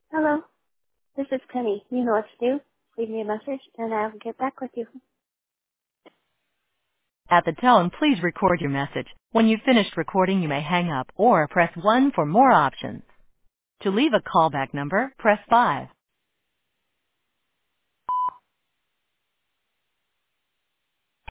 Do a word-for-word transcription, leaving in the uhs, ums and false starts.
Hello, this is Penny. You know what to do. Leave me a message and I'll get back with you. At the tone, please record your message. When you've finished recording, you may hang up or press one for more options. To leave a callback number, press five.